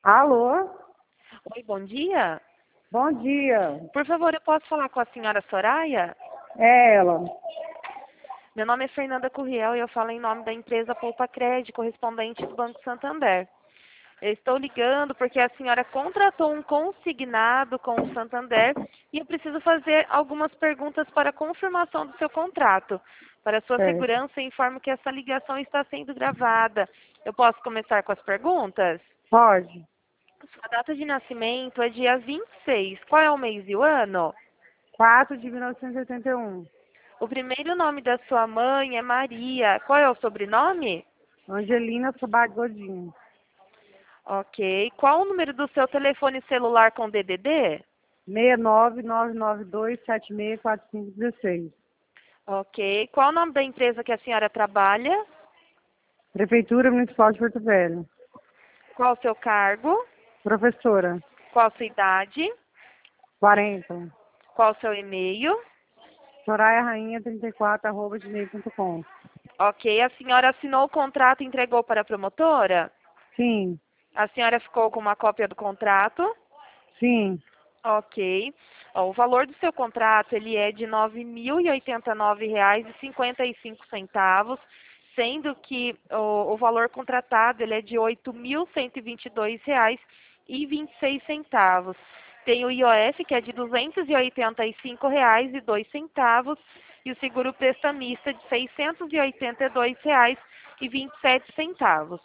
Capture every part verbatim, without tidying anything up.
Alô? Oi, bom dia. Bom dia. Por favor, eu posso falar com a senhora Soraya? É ela. Meu nome é Fernanda Curriel e eu falo em nome da empresa Poupa Crédito, correspondente do Banco Santander. Eu estou ligando porque a senhora contratou um consignado com o Santander e eu preciso fazer algumas perguntas para confirmação do seu contrato. Para sua Certo. segurança, informo que essa ligação está sendo gravada. Eu posso começar com as perguntas? Pode. Sua data de nascimento é dia vinte e seis. Qual é o mês e o ano? quatro de mil novecentos e oitenta e um. O primeiro nome da sua mãe é Maria. Qual é o sobrenome? Angelina Sabat Godinho. Ok. Qual o número do seu telefone celular com D D D? seis nove nove nove dois sete seis quatro cinco um seis. Ok. Qual o nome da empresa que a senhora trabalha? Prefeitura Municipal de Porto Velho. Qual o seu cargo? Professora. Qual a sua idade? quarenta. Qual o seu e-mail? Soraya Rainha trinta e quatro arroba gmail ponto com. Ok. A senhora assinou o contrato e entregou para a promotora? Sim. A senhora ficou com uma cópia do contrato? Sim. Ok. Ó, o valor do seu contrato ele é de nove mil e oitenta e nove reais e cinquenta e cinco centavos, sendo que o, o valor contratado ele é de oito mil cento e vinte e dois reais e vinte e seis centavos. Tem o I O F que é de duzentos e oitenta e cinco reais e dois centavos e o seguro prestamista de seiscentos e oitenta e dois reais e vinte e sete centavos.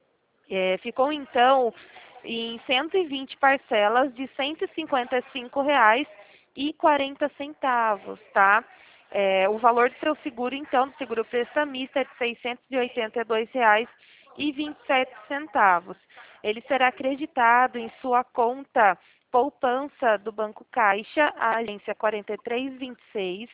É, ficou então em cento e vinte parcelas de cento e cinquenta e cinco reais e quarenta centavos, tá? É, o valor do seu seguro, então, do seguro prestamista é de seiscentos e oitenta e dois reais e vinte e sete centavos. Ele será acreditado em sua conta poupança do Banco Caixa, a agência quatro três dois seis,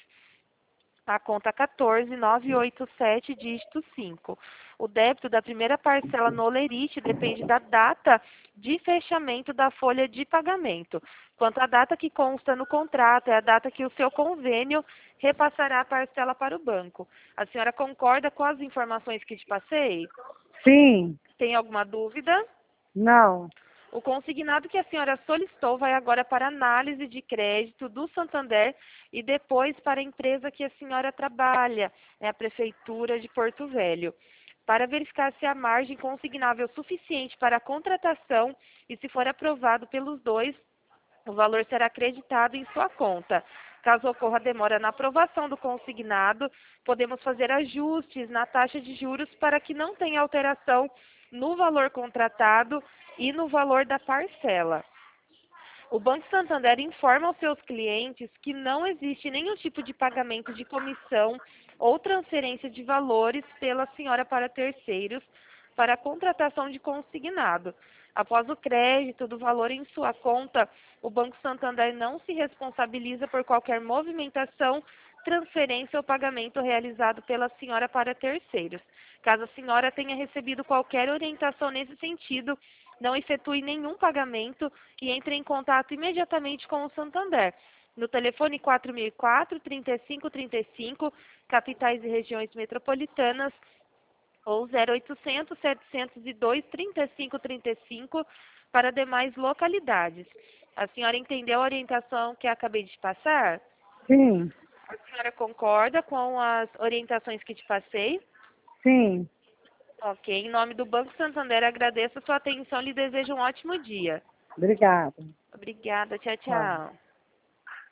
a conta quatorze mil novecentos e oitenta e sete, dígito cinco. O débito da primeira parcela no Olerite depende da data de fechamento da folha de pagamento. Quanto à data que consta no contrato, é a data que o seu convênio repassará a parcela para o banco. A senhora concorda com as informações que te passei? Sim. Tem alguma dúvida? Não. O consignado que a senhora solicitou vai agora para análise de crédito do Santander e depois para a empresa que a senhora trabalha, né, a Prefeitura de Porto Velho, para verificar se a margem consignável é suficiente para a contratação e, se for aprovado pelos dois, o valor será acreditado em sua conta. Caso ocorra demora na aprovação do consignado, podemos fazer ajustes na taxa de juros para que não tenha alteração no valor contratado e no valor da parcela. O Banco Santander informa aos seus clientes que não existe nenhum tipo de pagamento de comissão ou transferência de valores pela senhora para terceiros para a contratação de consignado. Após o crédito do valor em sua conta, o Banco Santander não se responsabiliza por qualquer movimentação, transferência ou pagamento realizado pela senhora para terceiros. Caso a senhora tenha recebido qualquer orientação nesse sentido, não efetue nenhum pagamento e entre em contato imediatamente com o Santander. No telefone quatro mil e quatro, trinta e cinco trinta e cinco, capitais e regiões metropolitanas, ou zero oitocentos, setecentos e dois, trinta e cinco trinta e cinco para demais localidades. A senhora entendeu a orientação que acabei de passar? Sim. A senhora concorda com as orientações que te passei? Sim. Ok. Em nome do Banco Santander, agradeço a sua atenção e lhe desejo um ótimo dia. Obrigada. Obrigada. Tchau, Tchau. tchau.